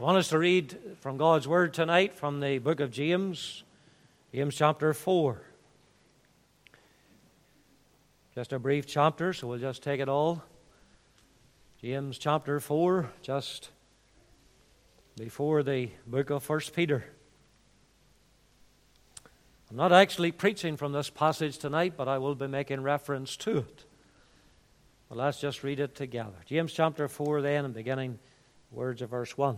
I want us to read from God's Word tonight from the book of James, James chapter 4. Just a brief chapter, so we'll just take it all. James chapter 4, just before the book of 1 Peter. I'm not actually preaching from this passage tonight, but I will be making reference to it. Well, let's just read it together. James chapter 4 then, and beginning words of verse 1.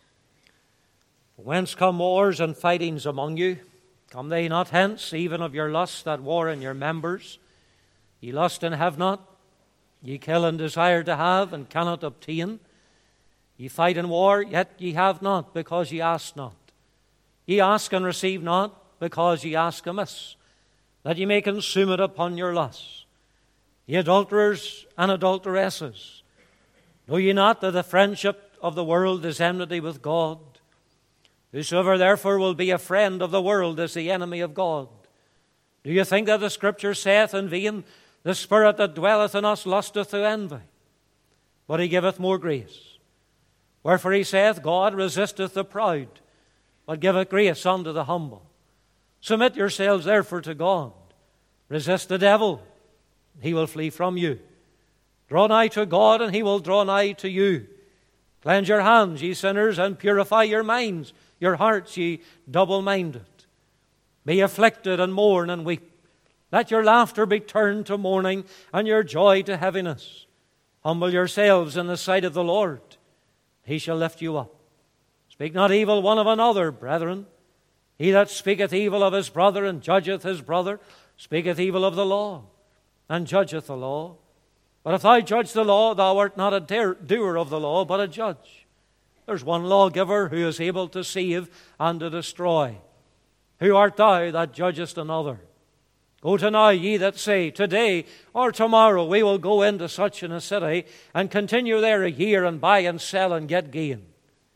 Whence come wars and fightings among you? Come they not hence, even of your lusts that war in your members? Ye lust and have not, ye kill and desire to have, and cannot obtain. Ye fight in war, yet ye have not, because ye ask not. Ye ask and receive not, because ye ask amiss, that ye may consume it upon your lusts. Ye adulterers and adulteresses, know ye not that the friendship of the world is enmity with God? Whosoever therefore will be a friend of the world is the enemy of God. Do you think that the Scripture saith in vain, the Spirit that dwelleth in us lusteth to envy? But he giveth more grace. Wherefore he saith, God resisteth the proud, but giveth grace unto the humble. Submit yourselves therefore to God. Resist the devil, and he will flee from you. Draw nigh to God, and he will draw nigh to you. Cleanse your hands, ye sinners, and purify your minds, your hearts, ye double-minded. Be afflicted and mourn and weep. Let your laughter be turned to mourning and your joy to heaviness. Humble yourselves in the sight of the Lord. He shall lift you up. Speak not evil one of another, brethren. He that speaketh evil of his brother and judgeth his brother speaketh evil of the law, and judgeth the law. But if thou judge the law, thou art not a doer of the law, but a judge. There's one lawgiver who is able to save and to destroy. Who art thou that judgest another? Go to now, ye that say, today or tomorrow we will go into such a city, and continue there a year, and buy and sell, and get gain.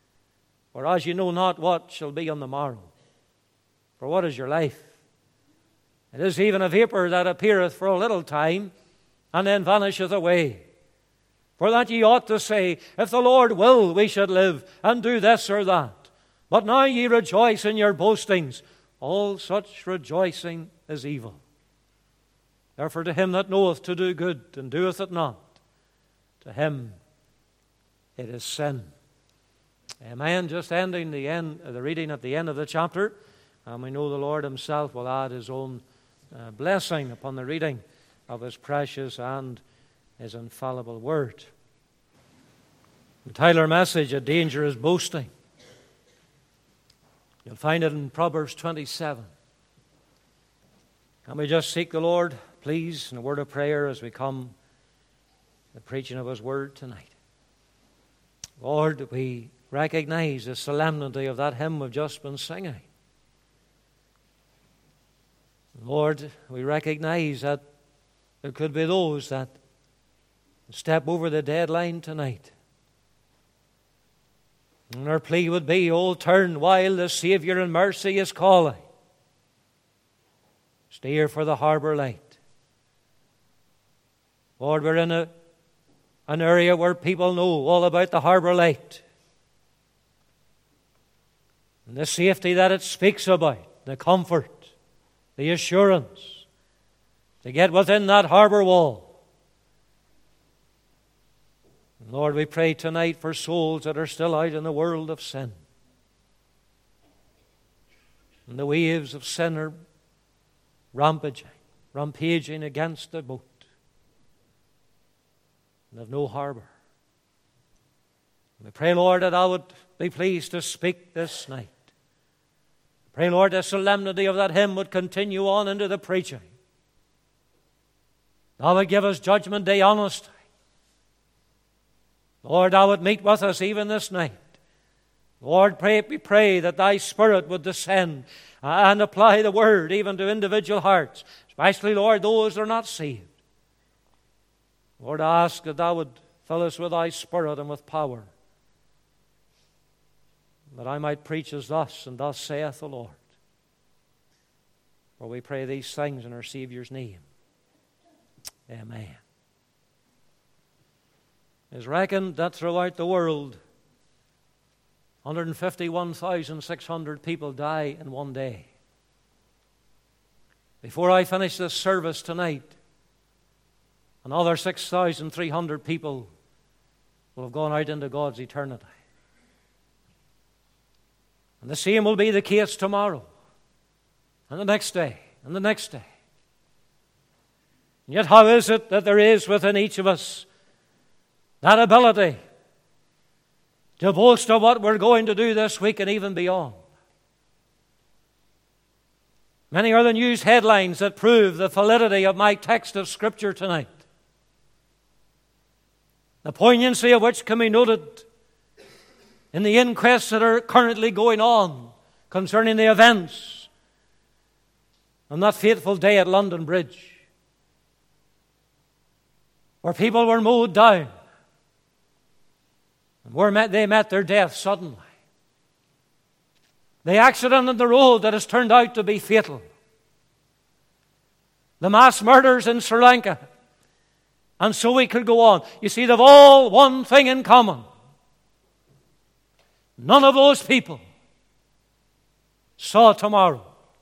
For as ye know not what shall be on the morrow. For what is your life? It is even a vapor that appeareth for a little time, and then vanisheth away. For that ye ought to say, if the Lord will, we should live, and do this or that. But now ye rejoice in your boastings. All such rejoicing is evil. Therefore to him that knoweth to do good, and doeth it not, to him it is sin. Amen. Just ending the reading at the end of the chapter. And we know the Lord himself will add his own blessing upon the reading of his precious and his infallible word. The title of our message, A Dangerous Boasting. You'll find it in Proverbs 27. Can we just seek the Lord, please, in a word of prayer as we come to the preaching of his word tonight. Lord, we recognize the solemnity of that hymn we've just been singing. Lord, we recognize that there could be those that step over the deadline tonight. And our plea would be, oh, turn while the Savior in mercy is calling. Steer for the harbor light. Lord, we're in an area where people know all about the harbor light. And the safety that it speaks about, the comfort, the assurance to get within that harbor wall. Lord, we pray tonight for souls that are still out in the world of sin. And the waves of sin are rampaging against the boat. And have no harbor. We pray, Lord, that I would be pleased to speak this night. Pray, Lord, the solemnity of that hymn would continue on into the preaching. Thou would give us judgment day honesty. Lord, thou would meet with us even this night. Lord, we pray that thy Spirit would descend and apply the word even to individual hearts, especially, Lord, those that are not saved. Lord, I ask that thou would fill us with thy Spirit and with power, that I might preach as thus, and thus saith the Lord. For we pray these things in our Savior's name. Amen. It is reckoned that throughout the world, 151,600 people die in one day. Before I finish this service tonight, another 6,300 people will have gone out into God's eternity. And the same will be the case tomorrow, and the next day, and the next day. And yet how is it that there is within each of us that ability to boast of what we're going to do this week and even beyond? Many are the news headlines that prove the validity of my text of Scripture tonight, the poignancy of which can be noted in the inquests that are currently going on concerning the events on that fateful day at London Bridge, where people were mowed down and where they met their death suddenly. The accident on the road that has turned out to be fatal. The mass murders in Sri Lanka. And so we could go on. You see, they've all one thing in common. None of those people saw tomorrow.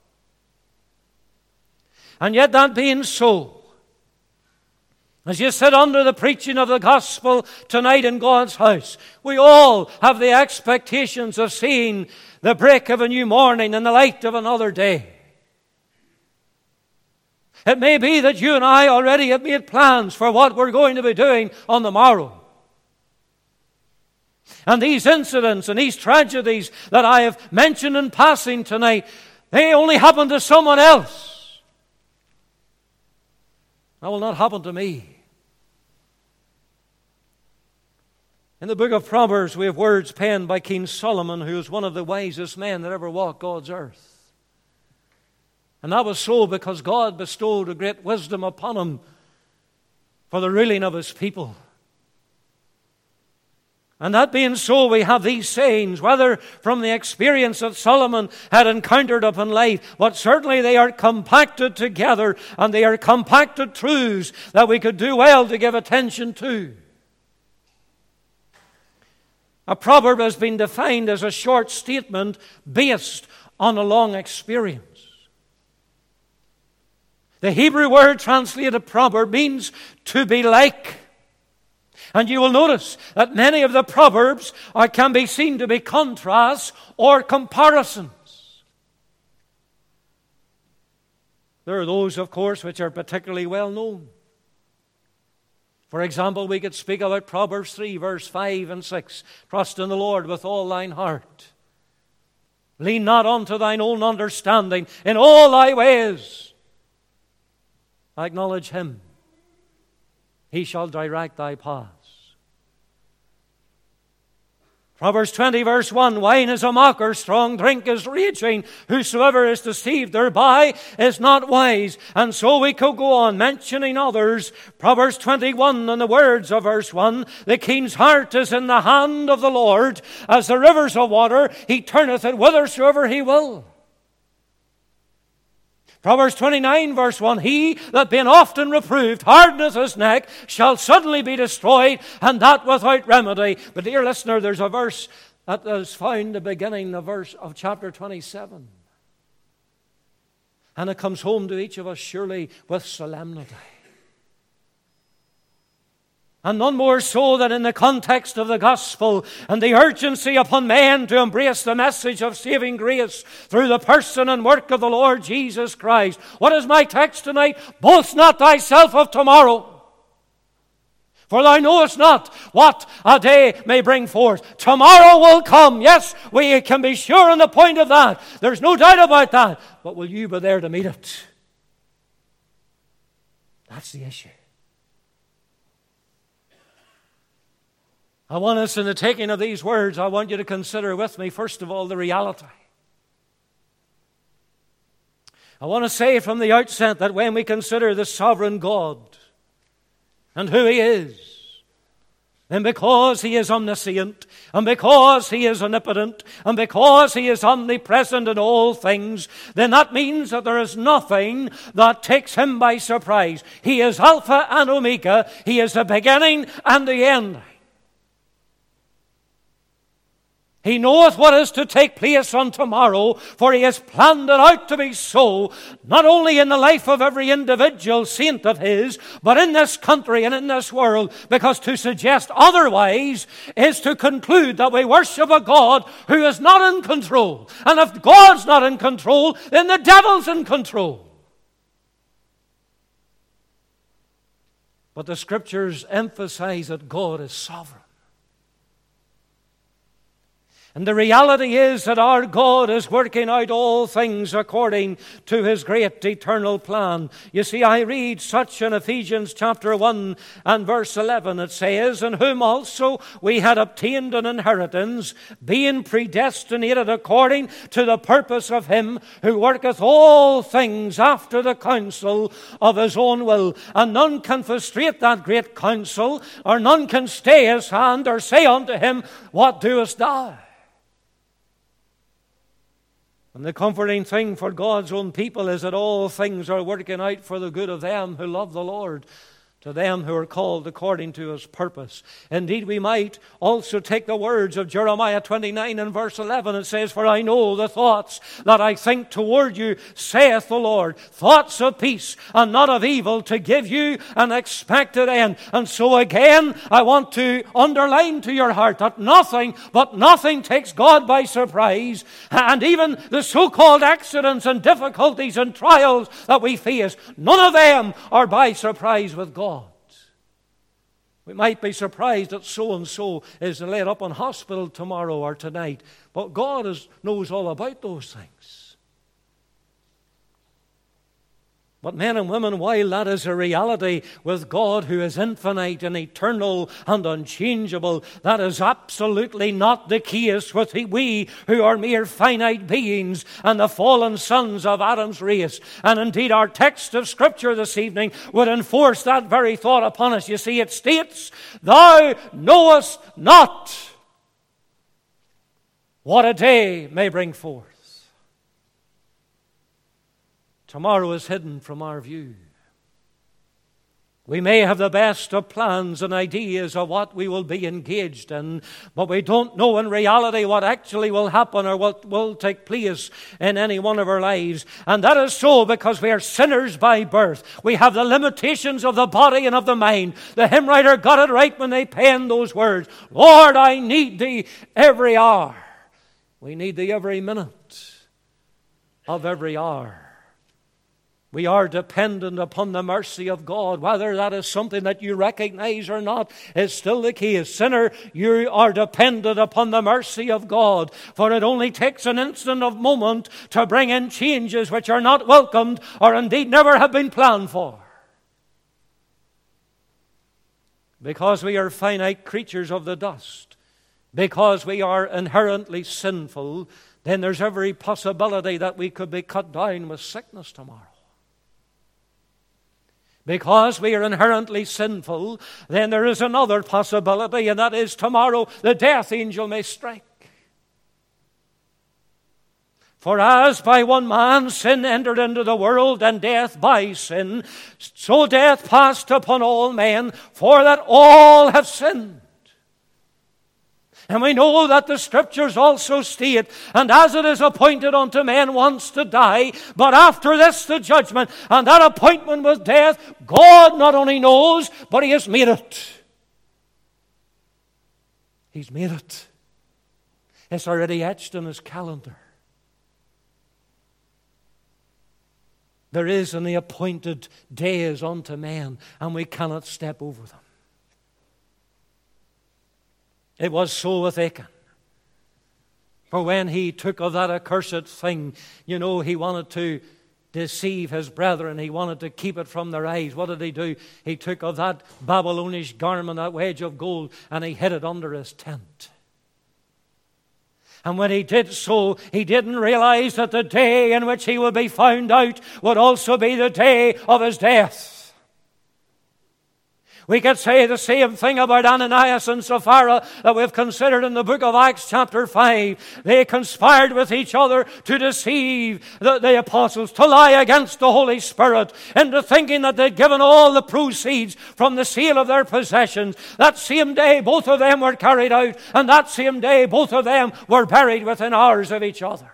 And yet, that being so, as you sit under the preaching of the gospel tonight in God's house, we all have the expectations of seeing the break of a new morning and the light of another day. It may be that you and I already have made plans for what we're going to be doing on the morrow. And these incidents and these tragedies that I have mentioned in passing tonight, they only happen to someone else. That will not happen to me. In the book of Proverbs, we have words penned by King Solomon, who was one of the wisest men that ever walked God's earth. And that was so because God bestowed a great wisdom upon him for the ruling of his people. And that being so, we have these sayings, whether from the experience that Solomon had encountered upon life, but certainly they are compacted together, and they are compacted truths that we could do well to give attention to. A proverb has been defined as a short statement based on a long experience. The Hebrew word translated proverb means to be like. And you will notice that many of the proverbs can be seen to be contrasts or comparisons. There are those, of course, which are particularly well known. For example, we could speak about Proverbs 3, verse 5 and 6. Trust in the Lord with all thine heart. Lean not unto thine own understanding. In all thy ways acknowledge him. He shall direct thy paths. Proverbs 20, verse 1, wine is a mocker, strong drink is raging. Whosoever is deceived thereby is not wise. And so we could go on mentioning others. Proverbs 21 and the words of verse 1, the king's heart is in the hand of the Lord. As the rivers of water, he turneth it whithersoever he will. Proverbs 29, verse 1, he that being often reproved hardeneth his neck shall suddenly be destroyed, and that without remedy. But dear listener, there's a verse that is found the beginning of verse of chapter 27. And it comes home to each of us surely with solemnity. And none more so than in the context of the gospel and the urgency upon men to embrace the message of saving grace through the person and work of the Lord Jesus Christ. What is my text tonight? Boast not thyself of tomorrow, for thou knowest not what a day may bring forth. Tomorrow will come. Yes, we can be sure on the point of that. There's no doubt about that. But will you be there to meet it? That's the issue. I want us, in the taking of these words, I want you to consider with me, first of all, the reality. I want to say from the outset that when we consider the sovereign God and who He is, and because He is omniscient, and because He is omnipotent, and because He is omnipresent in all things, then that means that there is nothing that takes Him by surprise. He is Alpha and Omega. He is the beginning and the end. He knoweth what is to take place on tomorrow, for He has planned it out to be so, not only in the life of every individual saint of His, but in this country and in this world, because to suggest otherwise is to conclude that we worship a God who is not in control. And if God's not in control, then the devil's in control. But the Scriptures emphasize that God is sovereign. And the reality is that our God is working out all things according to His great eternal plan. You see, I read such in Ephesians chapter 1 and verse 11. It says, "In whom also we had obtained an inheritance, being predestinated according to the purpose of Him who worketh all things after the counsel of His own will. And none can frustrate that great counsel, or none can stay His hand, or say unto Him, What doest thou?" And the comforting thing for God's own people is that all things are working out for the good of them who love the Lord, to them who are called according to His purpose. Indeed, we might also take the words of Jeremiah 29 and verse 11. It says, "For I know the thoughts that I think toward you, saith the Lord, thoughts of peace and not of evil, to give you an expected end." And so again, I want to underline to your heart that nothing takes God by surprise. And even the so-called accidents and difficulties and trials that we face, none of them are by surprise with God. We might be surprised that so-and-so is laid up in hospital tomorrow or tonight, but God knows all about those things. But men and women, while that is a reality with God who is infinite and eternal and unchangeable, that is absolutely not the case with we who are mere finite beings and the fallen sons of Adam's race. And indeed, our text of Scripture this evening would enforce that very thought upon us. You see, it states, "Thou knowest not what a day may bring forth." Tomorrow is hidden from our view. We may have the best of plans and ideas of what we will be engaged in, but we don't know in reality what actually will happen or what will take place in any one of our lives. And that is so because we are sinners by birth. We have the limitations of the body and of the mind. The hymn writer got it right when they penned those words, "Lord, I need Thee every hour." We need Thee every minute of every hour. We are dependent upon the mercy of God. Whether that is something that you recognize or not is still the case. Sinner, you are dependent upon the mercy of God, for it only takes an instant of moment to bring in changes which are not welcomed or indeed never have been planned for. Because we are finite creatures of the dust, because we are inherently sinful, then there's every possibility that we could be cut down with sickness tomorrow. Because we are inherently sinful, then there is another possibility, and that is tomorrow the death angel may strike. For as by one man sin entered into the world, and death by sin, so death passed upon all men, for that all have sinned. And we know that the Scriptures also state, "And as it is appointed unto man once to die, but after this the judgment," and that appointment with death, God not only knows, but He has made it. He's made it. It's already etched in His calendar. There is in the appointed days unto man, and we cannot step over them. It was so with Achan. For when he took of that accursed thing, he wanted to deceive his brethren. He wanted to keep it from their eyes. What did he do? He took of that Babylonish garment, that wedge of gold, and he hid it under his tent. And when he did so, he didn't realize that the day in which he would be found out would also be the day of his death. We could say the same thing about Ananias and Sapphira that we've considered in the book of Acts chapter 5. They conspired with each other to deceive the apostles, to lie against the Holy Spirit, into thinking that they'd given all the proceeds from the sale of their possessions. That same day, both of them were carried out, and that same day, both of them were buried within hours of each other.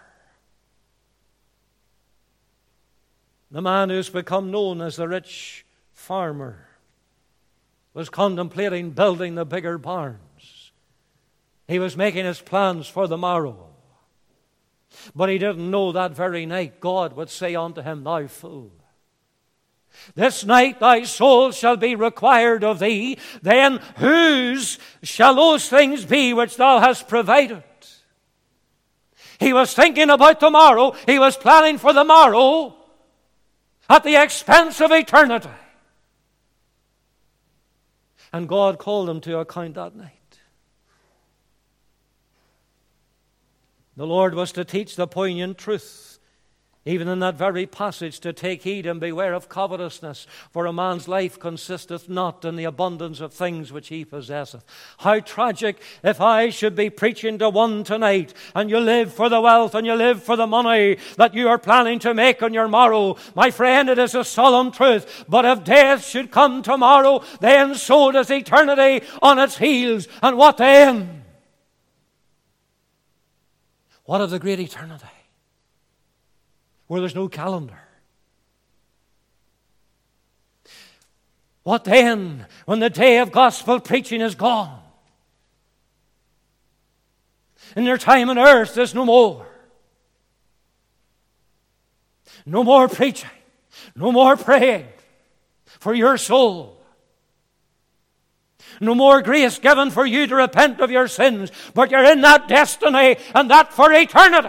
The man who's become known as the rich farmer was contemplating building the bigger barns. He was making his plans for the morrow. But he didn't know that very night God would say unto him, Thou fool, this night thy soul shall be required of thee. Then whose shall those things be which thou hast provided? He was thinking about tomorrow. He was planning for the morrow at the expense of eternity. And God called him to account that night. The Lord was to teach the poignant truth, even in that very passage, to take heed and beware of covetousness, for a man's life consisteth not in the abundance of things which he possesseth. How tragic if I should be preaching to one tonight, and you live for the wealth and you live for the money that you are planning to make on your morrow. My friend, it is a solemn truth, but if death should come tomorrow, then so does eternity on its heels. And what then? What of the great eternity, where there's no calendar? What then when the day of gospel preaching is gone? And your time on earth is no more. No more preaching. No more praying for your soul. No more grace given for you to repent of your sins. But you're in that destiny, and that for eternity.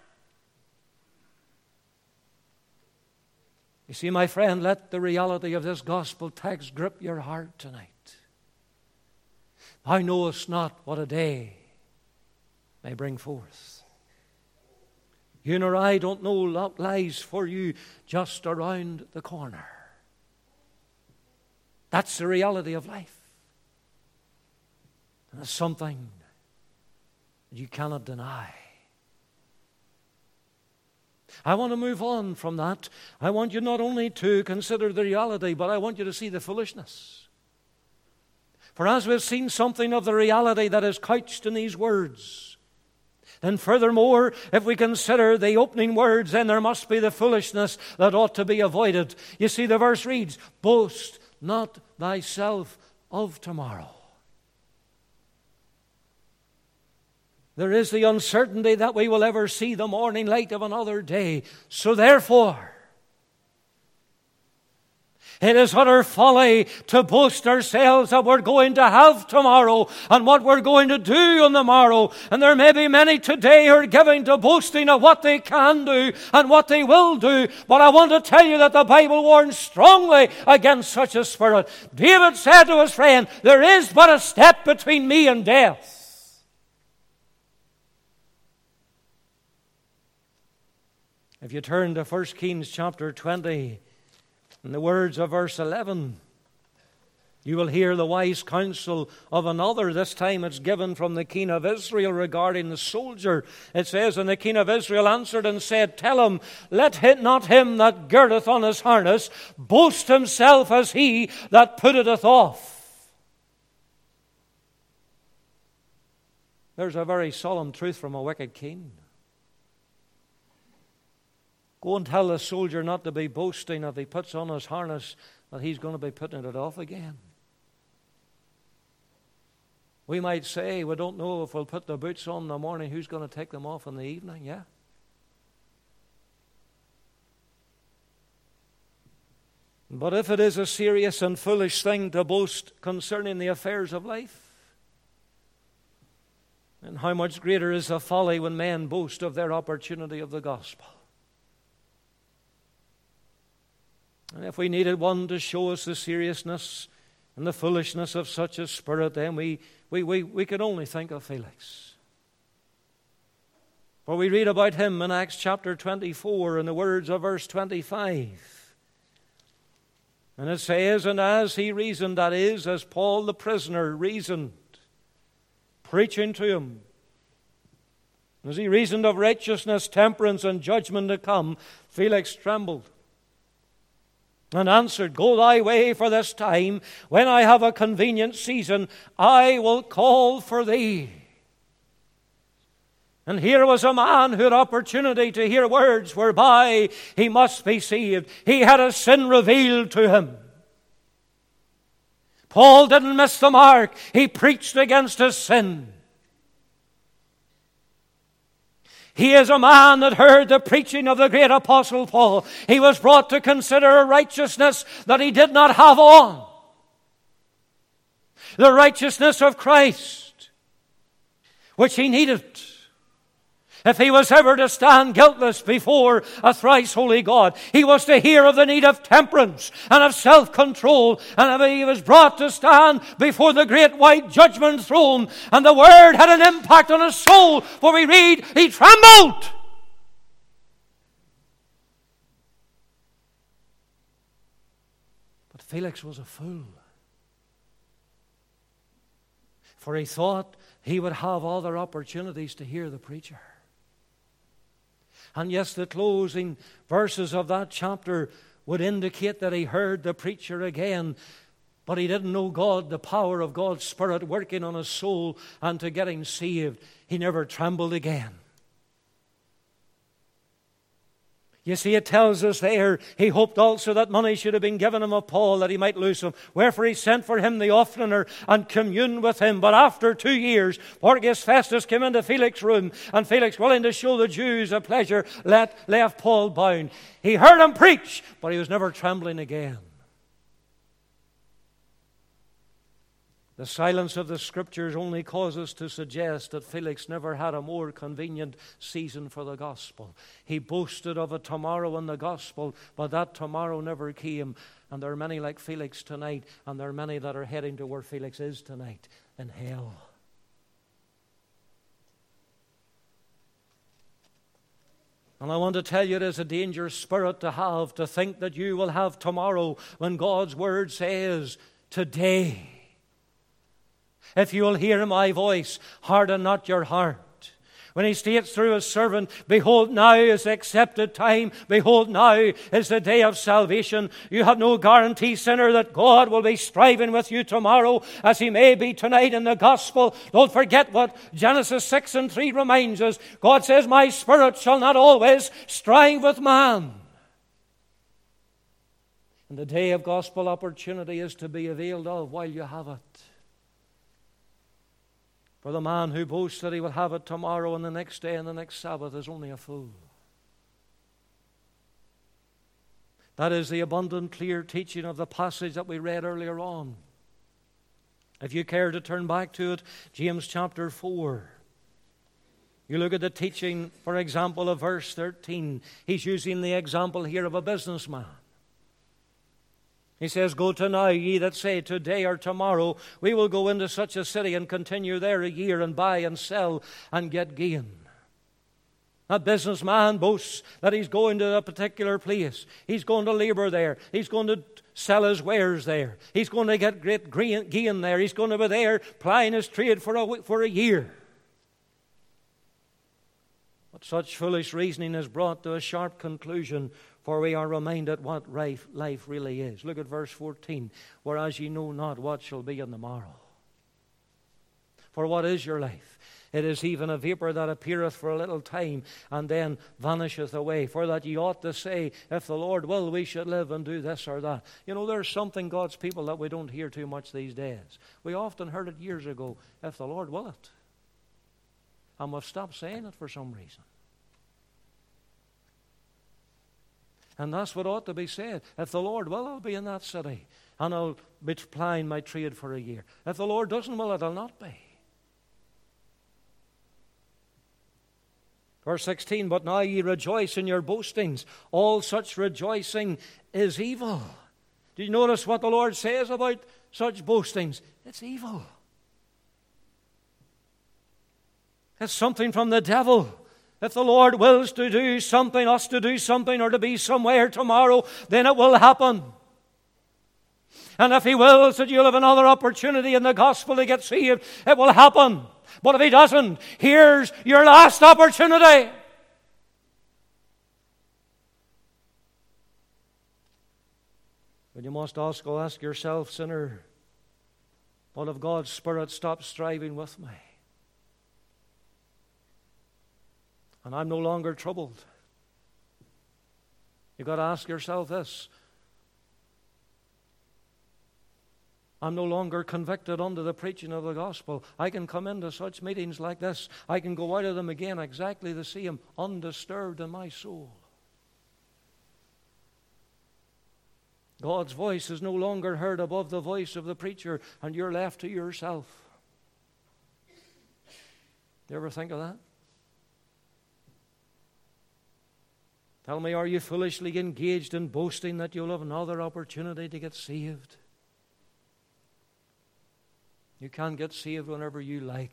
You see, my friend, let the reality of this gospel text grip your heart tonight. Thou knowest not what a day may bring forth. You nor I don't know what lies for you just around the corner. That's the reality of life. And it's something that you cannot deny. I want to move on from that. I want you not only to consider the reality, but I want you to see the foolishness. For as we've seen something of the reality that is couched in these words, then furthermore, if we consider the opening words, then there must be the foolishness that ought to be avoided. You see, the verse reads, Boast not thyself of tomorrow. There is the uncertainty that we will ever see the morning light of another day. So therefore, it is utter folly to boast ourselves that we're going to have tomorrow and what we're going to do on the morrow. And there may be many today who are giving to boasting of what they can do and what they will do. But I want to tell you that the Bible warns strongly against such a spirit. David said to his friend, there is but a step between me and death. If you turn to 1 Kings chapter 20, in the words of verse 11, you will hear the wise counsel of another. This time it's given from the king of Israel regarding the soldier. It says, And the king of Israel answered and said, Tell him, let not him that girdeth on his harness boast himself as he that putteth off. There's a very solemn truth from a wicked king. Go and tell the soldier not to be boasting if he puts on his harness that he's going to be putting it off again. We might say, we don't know if we'll put the boots on in the morning, who's going to take them off in the evening, yeah? But if it is a serious and foolish thing to boast concerning the affairs of life, then how much greater is the folly when men boast of their opportunity of the gospel. And if we needed one to show us the seriousness and the foolishness of such a spirit, then we could only think of Felix. For we read about him in Acts chapter 24 in the words of verse 25. And it says, and as he reasoned, that is, as Paul the prisoner reasoned, preaching to him, as he reasoned of righteousness, temperance, and judgment to come, Felix trembled and answered, Go thy way for this time. When I have a convenient season, I will call for thee. And here was a man who had opportunity to hear words whereby he must be saved. He had a sin revealed to him. Paul didn't miss the mark. He preached against his sin. He is a man that heard the preaching of the great apostle Paul. He was brought to consider a righteousness that he did not have on. The righteousness of Christ, which he needed if he was ever to stand guiltless before a thrice holy God. He was to hear of the need of temperance and of self-control, and he was brought to stand before the great white judgment throne, and the word had an impact on his soul, for we read, he trembled. But Felix was a fool, for he thought he would have other opportunities to hear the preacher. And yes, the closing verses of that chapter would indicate that he heard the preacher again, but he didn't know God, the power of God's Spirit working on his soul and to getting saved. He never trembled again. You see, it tells us there, he hoped also that money should have been given him of Paul, that he might loose him. Wherefore he sent for him the oftener and communed with him. But after 2 years, Porcius Festus came into Felix's room, and Felix, willing to show the Jews a pleasure, left Paul bound. He heard him preach, but he was never trembling again. The silence of the Scriptures only causes to suggest that Felix never had a more convenient season for the gospel. He boasted of a tomorrow in the gospel, but that tomorrow never came. And there are many like Felix tonight, and there are many that are heading to where Felix is tonight, in hell. And I want to tell you, it is a dangerous spirit to have, to think that you will have tomorrow when God's word says, today. If you will hear my voice, harden not your heart. When he states through his servant, behold, now is the accepted time. Behold, now is the day of salvation. You have no guarantee, sinner, that God will be striving with you tomorrow as he may be tonight in the gospel. Don't forget what Genesis 6:3 reminds us. God says, my spirit shall not always strive with man. And the day of gospel opportunity is to be availed of while you have it. For the man who boasts that he will have it tomorrow and the next day and the next Sabbath is only a fool. That is the abundant, clear teaching of the passage that we read earlier on. If you care to turn back to it, James chapter 4. You look at the teaching, for example, of verse 13. He's using the example here of a businessman. He says, go to now, ye that say, today or tomorrow, we will go into such a city and continue there a year and buy and sell and get gain. That businessman boasts that he's going to a particular place. He's going to labor there. He's going to sell his wares there. He's going to get great gain there. He's going to be there plying his trade for a year. But such foolish reasoning is brought to a sharp conclusion, for we are reminded what life really is. Look at verse 14. Whereas ye know not what shall be in the morrow. For what is your life? It is even a vapor that appeareth for a little time, and then vanisheth away. For that ye ought to say, if the Lord will, we should live and do this or that. You know, there's something, God's people, that we don't hear too much these days. We often heard it years ago, if the Lord will it. And we've stopped saying it for some reason. And that's what ought to be said. If the Lord will, I'll be in that city, and I'll be plying my trade for a year. If the Lord doesn't will it, I'll not be. Verse 16, but now ye rejoice in your boastings. All such rejoicing is evil. Do you notice what the Lord says about such boastings? It's evil. It's something from the devil. If the Lord wills to do something, us to do something, or to be somewhere tomorrow, then it will happen. And if He wills that you'll have another opportunity in the gospel to get saved, it will happen. But if He doesn't, here's your last opportunity. But you must also ask yourself, sinner, what if God's Spirit stops striving with me? And I'm no longer troubled. You've got to ask yourself this. I'm no longer convicted under the preaching of the gospel. I can come into such meetings like this. I can go out of them again exactly the same, undisturbed in my soul. God's voice is no longer heard above the voice of the preacher, and you're left to yourself. Do you ever think of that? Tell me, are you foolishly engaged in boasting that you'll have another opportunity to get saved? You can get saved whenever you like.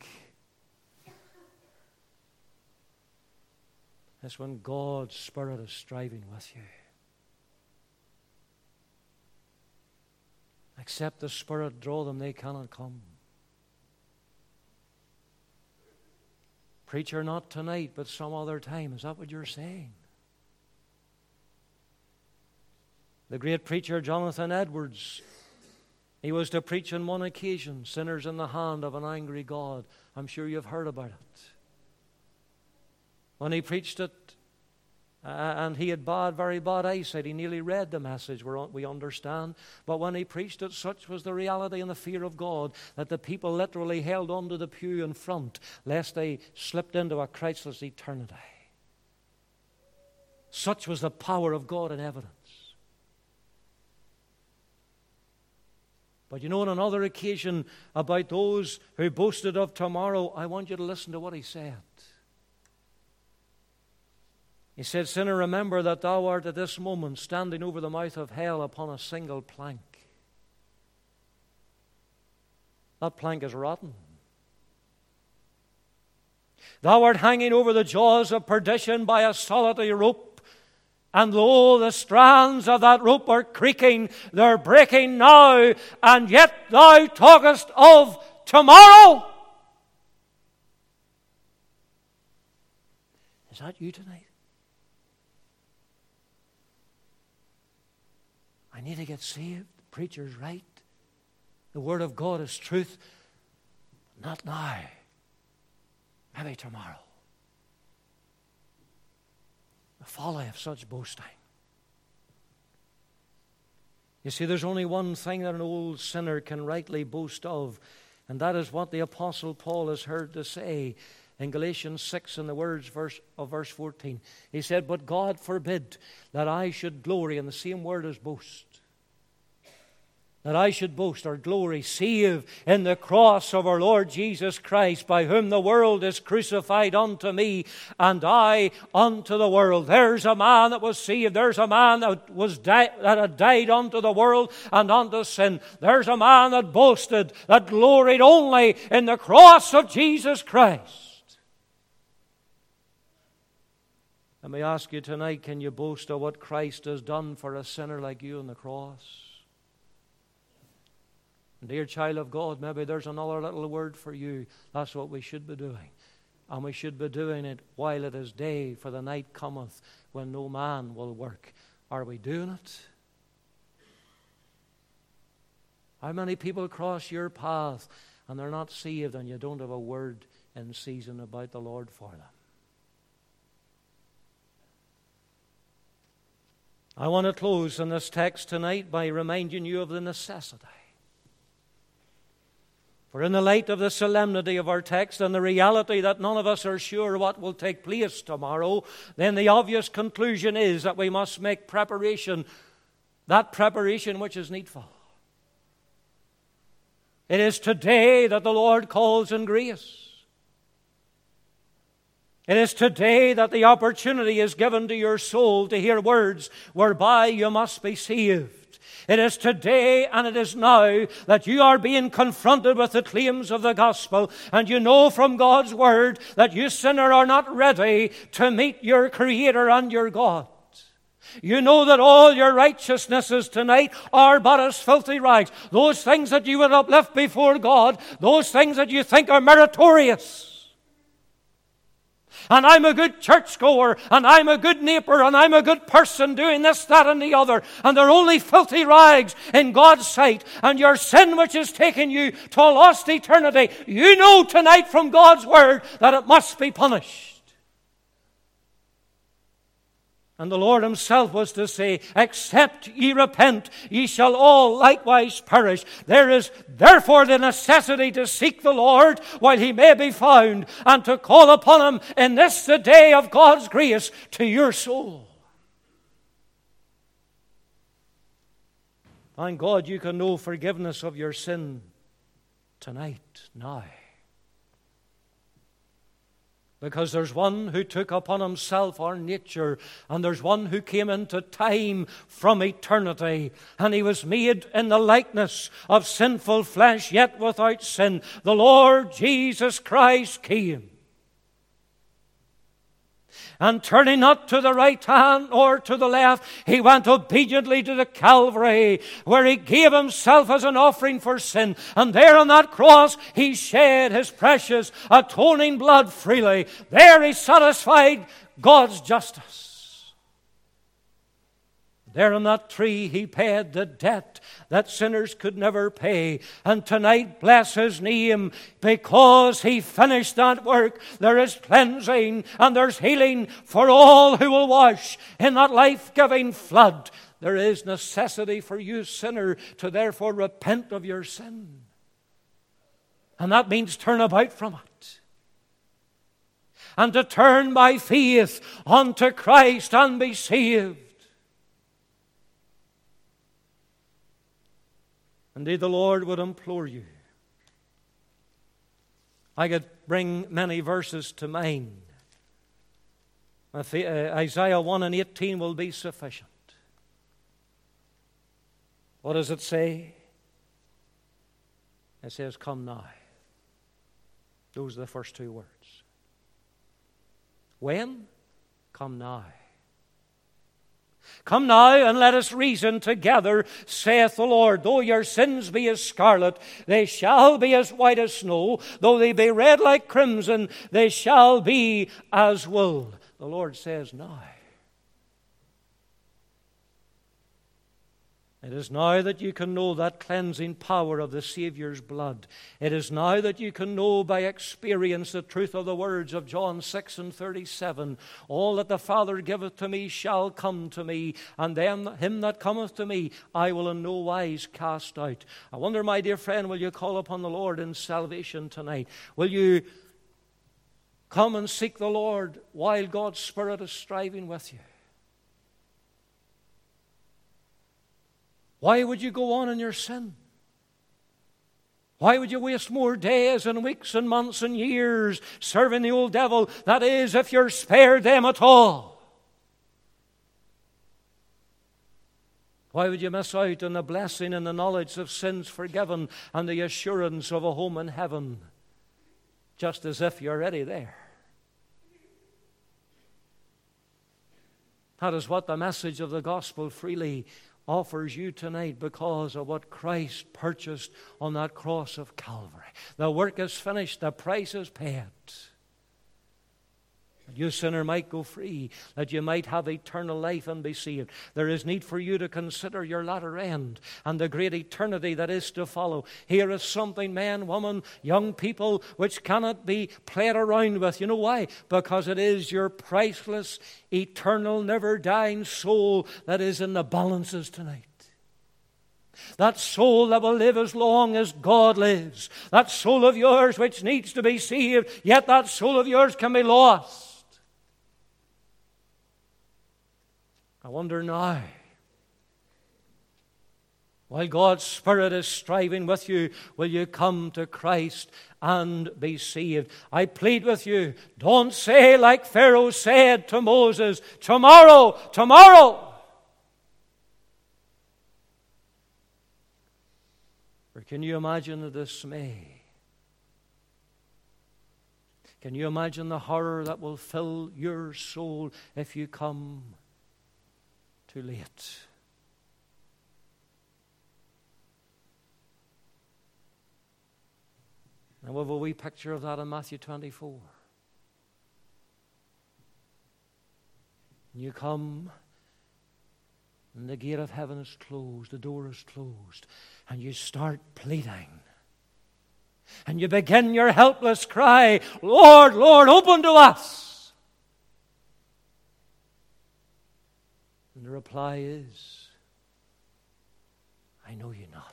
That's when God's Spirit is striving with you. Except the Spirit draw them, they cannot come. Preacher, not tonight, but some other time. Is that what you're saying? The great preacher Jonathan Edwards, he was to preach on one occasion, sinners in the hand of an angry God. I'm sure you've heard about it. When he preached it, and he had very bad eyesight, he nearly read the message, we understand. But when he preached it, such was the reality and the fear of God that the people literally held onto the pew in front, lest they slipped into a Christless eternity. Such was the power of God in evidence. But you know, on another occasion about those who boasted of tomorrow, I want you to listen to what he said. He said, Sinner, remember that thou art at this moment standing over the mouth of hell upon a single plank. That plank is rotten. Thou art hanging over the jaws of perdition by a solitary rope. And lo, the strands of that rope are creaking, they're breaking now, and yet thou talkest of tomorrow. Is that you tonight? I need to get saved. The preacher's right. The Word of God is truth. Not now. Maybe tomorrow. The folly of such boasting. You see, there's only one thing that an old sinner can rightly boast of, and that is what the Apostle Paul is heard to say in Galatians 6 in the words of verse 14. He said, but God forbid that I should glory, in the same word as boast, that I should boast or glory, save in the cross of our Lord Jesus Christ, by whom the world is crucified unto me, and I unto the world. There's a man that was saved. There's a man that had died unto the world and unto sin. There's a man that boasted, that gloried only in the cross of Jesus Christ. Let me ask you tonight, can you boast of what Christ has done for a sinner like you on the cross? Dear child of God, maybe there's another little word for you. That's what we should be doing. And we should be doing it while it is day, for the night cometh when no man will work. Are we doing it? How many people cross your path and they're not saved, and you don't have a word in season about the Lord for them? I want to close in this text tonight by reminding you of the necessity. For in the light of the solemnity of our text and the reality that none of us are sure what will take place tomorrow, then the obvious conclusion is that we must make preparation, that preparation which is needful. It is today that the Lord calls in grace. It is today that the opportunity is given to your soul to hear words whereby you must be saved. It is today and it is now that you are being confronted with the claims of the gospel, and you know from God's word that you, sinner, are not ready to meet your Creator and your God. You know that all your righteousnesses tonight are but as filthy rags. Those things that you would uplift before God, those things that you think are meritorious. And I'm a good churchgoer, and I'm a good neighbor, and I'm a good person doing this, that, and the other. And they're only filthy rags in God's sight. And your sin which has taken you to a lost eternity, you know tonight from God's word that it must be punished. And the Lord himself was to say, except ye repent, ye shall all likewise perish. There is therefore the necessity to seek the Lord while he may be found, and to call upon him in this the day of God's grace to your soul. Thank God you can know forgiveness of your sin tonight, now. Because there's one who took upon himself our nature, and there's one who came into time from eternity, and he was made in the likeness of sinful flesh, yet without sin. The Lord Jesus Christ came. And turning not to the right hand or to the left, he went obediently to the Calvary, where he gave himself as an offering for sin. And there on that cross, he shed his precious atoning blood freely. There he satisfied God's justice. There on that tree, he paid the debt that sinners could never pay. And tonight, bless his name, because he finished that work, there is cleansing and there's healing for all who will wash in that life-giving flood. There is necessity for you, sinner, to therefore repent of your sin. And that means turn about from it. And to turn by faith unto Christ and be saved. Indeed, the Lord would implore you. I could bring many verses to mind. Isaiah 1 and 18 will be sufficient. What does it say? It says, come now. Those are the first two words. When? Come now. Come now, and let us reason together, saith the Lord. Though your sins be as scarlet, they shall be as white as snow. Though they be red like crimson, they shall be as wool. The Lord says now. It is now that you can know that cleansing power of the Savior's blood. It is now that you can know by experience the truth of the words of John 6 and 37. All that the Father giveth to me shall come to me, and then him that cometh to me I will in no wise cast out. I wonder, my dear friend, will you call upon the Lord in salvation tonight? Will you come and seek the Lord while God's Spirit is striving with you? Why would you go on in your sin? Why would you waste more days and weeks and months and years serving the old devil? That is, if you're spared them at all. Why would you miss out on the blessing and the knowledge of sins forgiven and the assurance of a home in heaven, just as if you're already there? That is what the message of the gospel freely offers you tonight, because of what Christ purchased on that cross of Calvary. The work is finished, the price is paid. That you, sinner, might go free, that you might have eternal life and be saved. There is need for you to consider your latter end and the great eternity that is to follow. Here is something, man, woman, young people, which cannot be played around with. You know why? Because it is your priceless, eternal, never-dying soul that is in the balances tonight. That soul that will live as long as God lives. That soul of yours which needs to be saved, yet that soul of yours can be lost. I wonder now, while God's Spirit is striving with you, will you come to Christ and be saved? I plead with you, don't say like Pharaoh said to Moses, tomorrow, tomorrow. Or can you imagine the dismay? Can you imagine the horror that will fill your soul if you come too late. And we have a wee picture of that in Matthew 24. And you come, and the gate of heaven is closed, the door is closed, and you start pleading. And you begin your helpless cry, Lord, Lord, open to us. And the reply is, I know you not.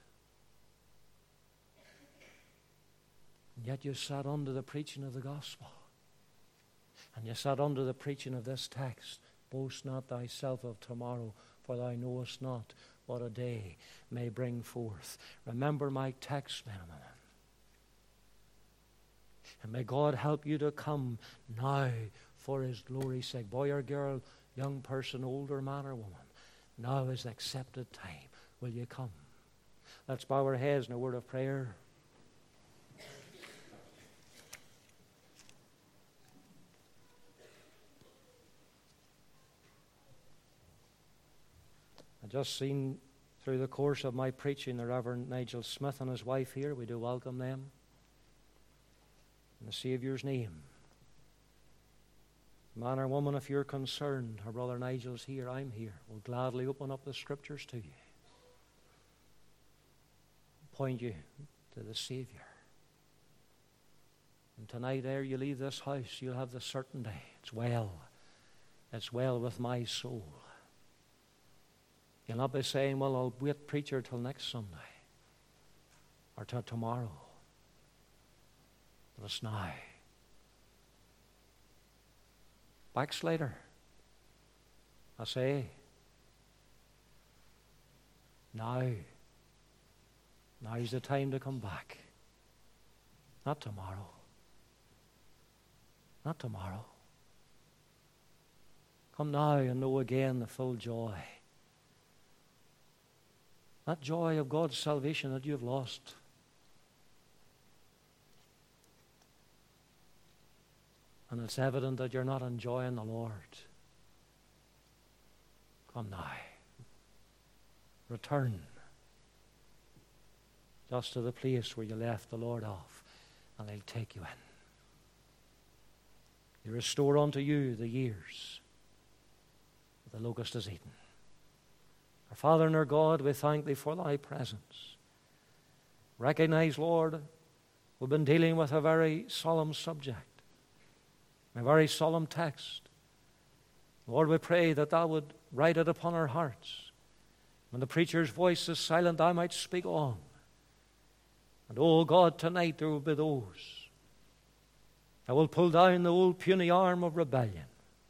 And yet you sat under the preaching of the gospel. And you sat under the preaching of this text, boast not thyself of tomorrow, for thou knowest not what a day may bring forth. Remember my text, men and women. And may God help you to come now for His glory's sake. Boy or girl, young person, older man or woman, now is the accepted time. Will you come? Let's bow our heads in a word of prayer. I just seen through the course of my preaching the Reverend Nigel Smith and his wife here. We do welcome them in the Saviour's name. Man or woman, if you're concerned, our brother Nigel's here, I'm here. We'll gladly open up the Scriptures to you. Point you to the Savior. And tonight, ere you leave this house, you'll have the certainty. It's well. It's well with my soul. You'll not be saying, well, I'll wait, preacher, till next Sunday or till tomorrow. But it's now. Backslider, I say, now. Now's the time to come back. Not tomorrow. Not tomorrow. Come now and know again the full joy. That joy of God's salvation that you've lost. And it's evident that you're not enjoying the Lord. Come now. Return. Just to the place where you left the Lord off, and He'll take you in. He restore unto you the years that the locust has eaten. Our Father and our God, we thank Thee for Thy presence. Recognize, Lord, we've been dealing with a very solemn subject, a very solemn text. Lord, we pray that Thou would write it upon our hearts. When the preacher's voice is silent, Thou might speak on. And, oh God, tonight there will be those that will pull down the old puny arm of rebellion.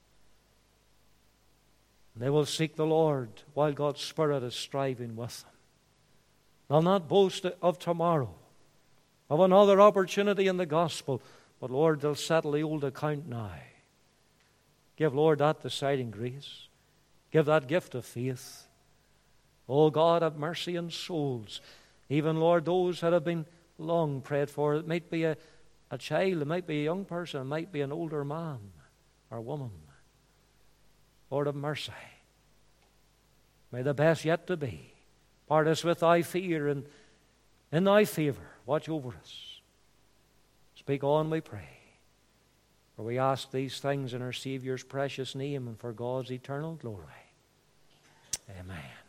And they will seek the Lord while God's Spirit is striving with them. They'll not boast of tomorrow, of another opportunity in the gospel, but, Lord, they'll settle the old account now. Give, Lord, that deciding grace. Give that gift of faith. Oh, God, have mercy on souls. Even, Lord, those that have been long prayed for. It might be a child, it might be a young person, it might be an older man or woman. Lord, have mercy. May the best yet to be part us with Thy fear and in Thy favor. Watch over us. Speak on, we pray. For we ask these things in our Saviour's precious name and for God's eternal glory. Amen.